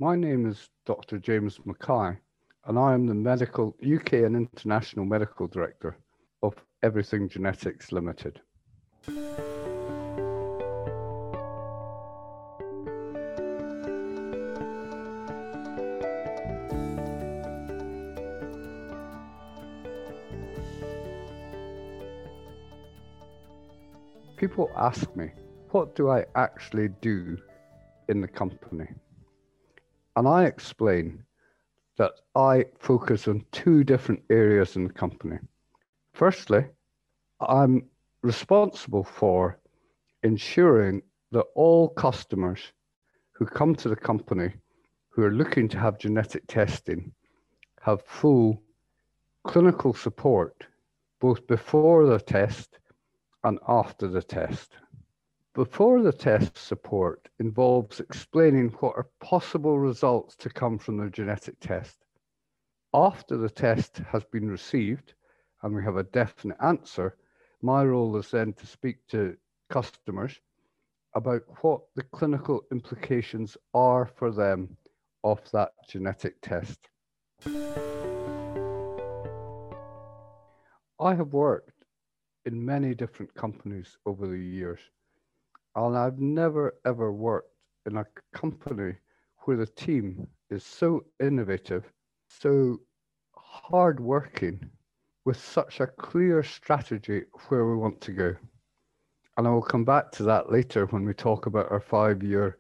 My name is Dr. James Mackay, and I am the UK and International Medical Director of Everything Genetics Limited. People ask me, what do I actually do in the company? And I explain that I focus on two different areas in the company. Firstly, I'm responsible for ensuring that all customers who come to the company who are looking to have genetic testing have full clinical support both before the test and after the test. Before the test support involves explaining what are possible results to come from the genetic test. After the test has been received and we have a definite answer, my role is then to speak to customers about what the clinical implications are for them of that genetic test. I have worked in many different companies over the years, and I've never ever worked in a company where the team is so innovative, so hardworking, with such a clear strategy where we want to go. And I will come back to that later when we talk about our 5-year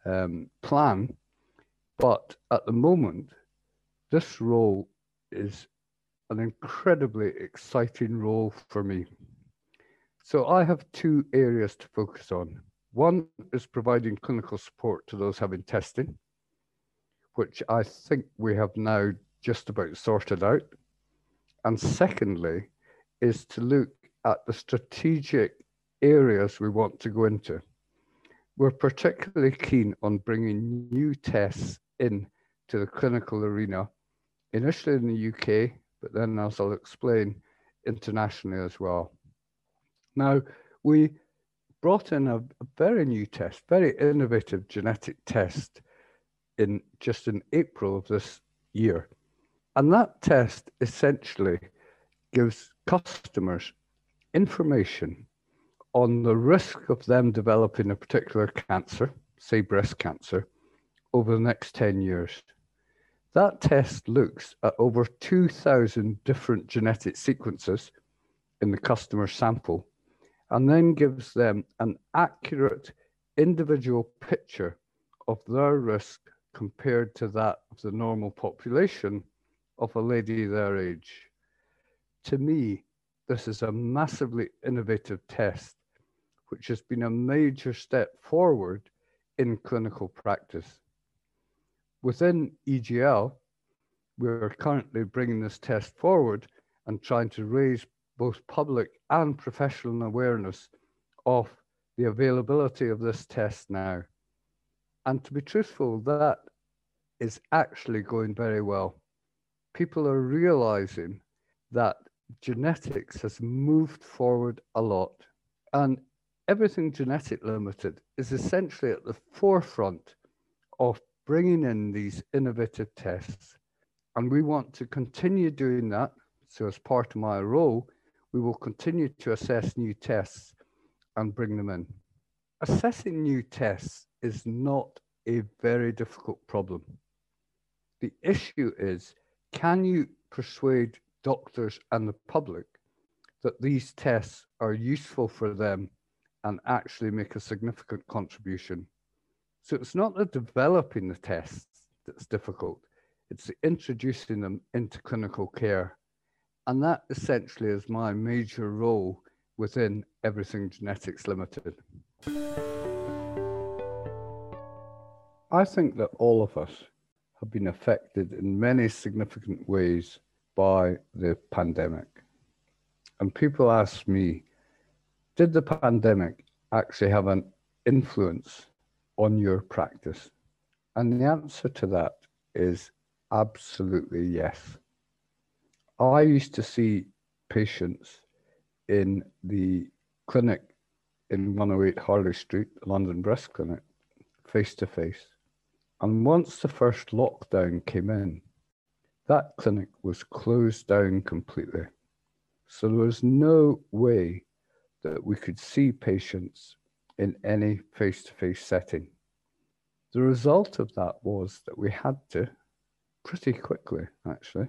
plan. But at the moment, this role is an incredibly exciting role for me. So I have two areas to focus on. One is providing clinical support to those having testing, which I think we have now just about sorted out. And secondly, is to look at the strategic areas we want to go into. We're particularly keen on bringing new tests in to the clinical arena, initially in the UK, but then, as I'll explain, internationally as well. Now, we brought in a very new test, very innovative genetic test in April of this year. And that test essentially gives customers information on the risk of them developing a particular cancer, say breast cancer, over the next 10 years. That test looks at over 2,000 different genetic sequences in the customer sample and then gives them an accurate individual picture of their risk compared to that of the normal population of a lady their age. To me, this is a massively innovative test, which has been a major step forward in clinical practice. Within EGL, we're currently bringing this test forward and trying to raise both public and professional awareness of the availability of this test now. And to be truthful, that is actually going very well. People are realizing that genetics has moved forward a lot, and Everything Genetic Limited is essentially at the forefront of bringing in these innovative tests. And we want to continue doing that. So as part of my role, we will continue to assess new tests and bring them in. Assessing new tests is not a very difficult problem. The issue is, can you persuade doctors and the public that these tests are useful for them and actually make a significant contribution? So it's not the developing the tests that's difficult, it's the introducing them into clinical care. And that essentially is my major role within Everything Genetics Limited. I think that all of us have been affected in many significant ways by the pandemic. And people ask me, did the pandemic actually have an influence on your practice? And the answer to that is absolutely yes. I used to see patients in the clinic in 108 Harley Street, London Breast Clinic, face to face. And once the first lockdown came in, that clinic was closed down completely. So there was no way that we could see patients in any face-to-face setting. The result of that was that we had to, pretty quickly actually,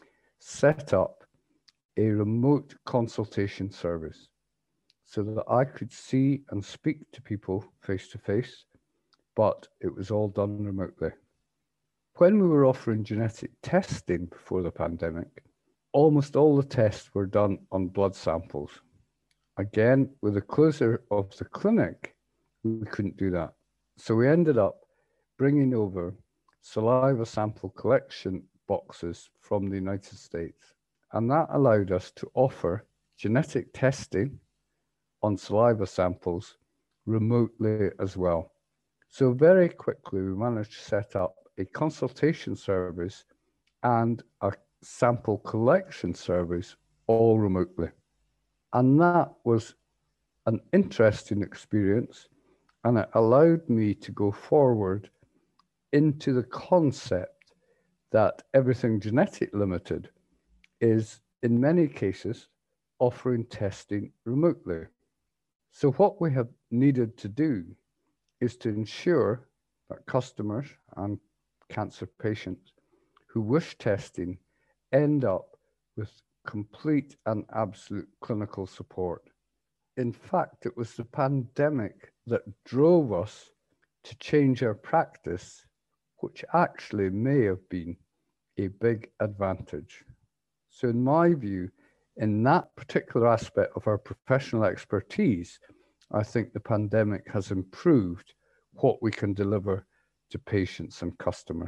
set up a remote consultation service so that I could see and speak to people face-to-face, but it was all done remotely. When we were offering genetic testing before the pandemic, almost all the tests were done on blood samples. Again, with the closure of the clinic, we couldn't do that. So we ended up bringing over saliva sample collection boxes from the United States. And that allowed us to offer genetic testing on saliva samples remotely as well. So very quickly, we managed to set up a consultation service and a sample collection service all remotely. And that was an interesting experience, and it allowed me to go forward into the concept that Everything Genetic Limited is, in many cases, offering testing remotely. So what we have needed to do is to ensure that customers and cancer patients who wish testing end up with complete and absolute clinical support. In fact, it was the pandemic that drove us to change our practice, which actually may have been a big advantage. So in my view, in that particular aspect of our professional expertise, I think the pandemic has improved what we can deliver to patients and customers.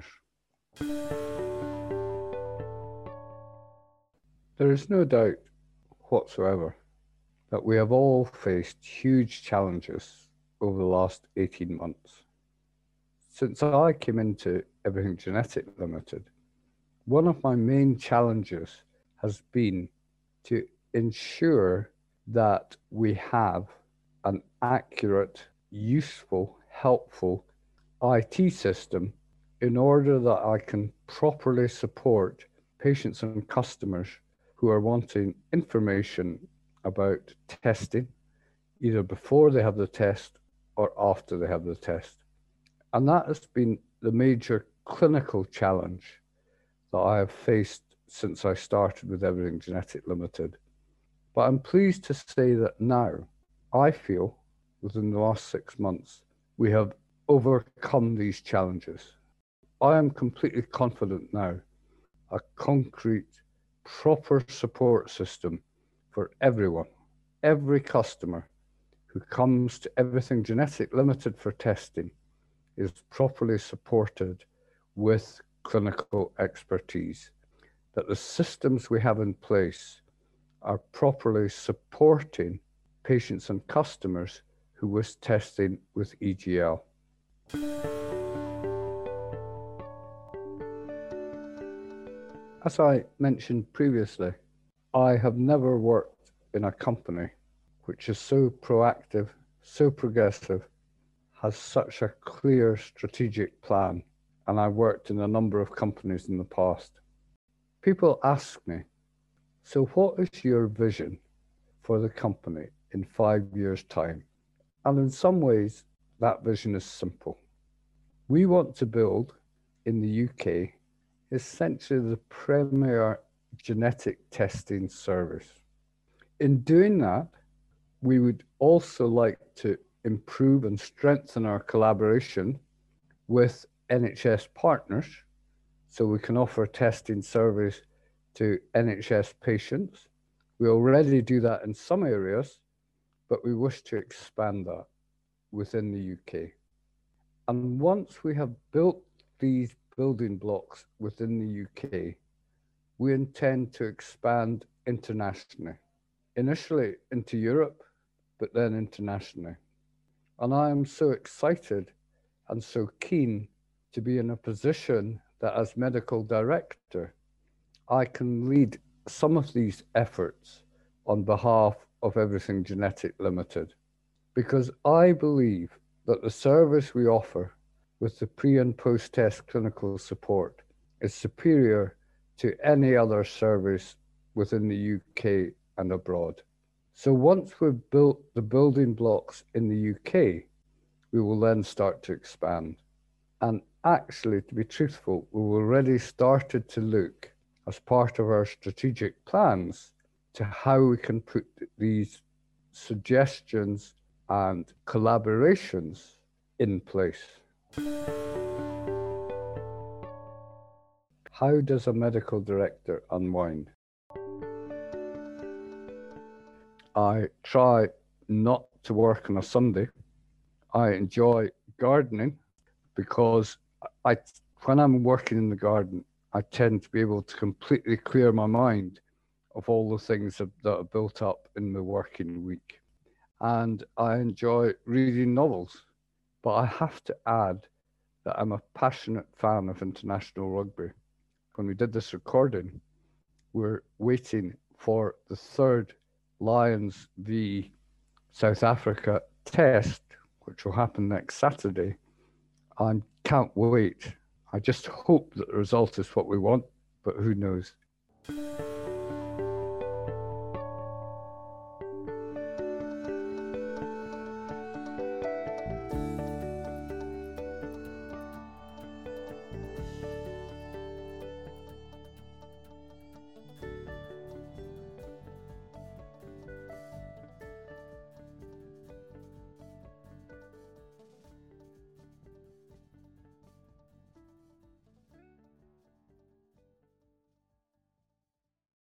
There is no doubt whatsoever that we have all faced huge challenges over the last 18 months. Since I came into Everything Genetic Limited, one of my main challenges has been to ensure that we have an accurate, useful, helpful IT system in order that I can properly support patients and customers who are wanting information about testing, either before they have the test or after they have the test. And that has been the major clinical challenge that I have faced since I started with Everything Genetic Limited. But I'm pleased to say that now, I feel, within the last 6 months, we have overcome these challenges. I am completely confident now a concrete, proper support system for everyone, every customer who comes to Everything Genetic Limited for testing is properly supported with clinical expertise, that the systems we have in place are properly supporting patients and customers who wish testing with EGL. As I mentioned previously, I have never worked in a company which is so proactive, so progressive, has such a clear strategic plan, and I've worked in a number of companies in the past. People ask me, so what is your vision for the company in 5 years' time? And in some ways, that vision is simple. We want to build, in the UK, essentially the premier genetic testing service. In doing that, we would also like to improve and strengthen our collaboration with NHS partners so we can offer testing service to NHS patients. We already do that in some areas, but we wish to expand that within the UK. And once we have built these building blocks within the UK, we intend to expand internationally, initially into Europe, but then internationally. And I am so excited and so keen to be in a position that as medical director, I can lead some of these efforts on behalf of Everything Genetic Limited, because I believe that the service we offer with the pre and post test clinical support is superior to any other service within the UK and abroad. So once we've built the building blocks in the UK, we will then start to expand. And actually, to be truthful, we've already started to look as part of our strategic plans to how we can put these suggestions and collaborations in place. How does a medical director unwind? I try not to work on a Sunday. I enjoy gardening because when I'm working in the garden, I tend to be able to completely clear my mind of all the things that are built up in the working week. And I enjoy reading novels. But I have to add that I'm a passionate fan of international rugby. When we did this recording, we're waiting for the third Lions v South Africa test, which will happen next Saturday. I can't wait. I just hope that the result is what we want, but who knows?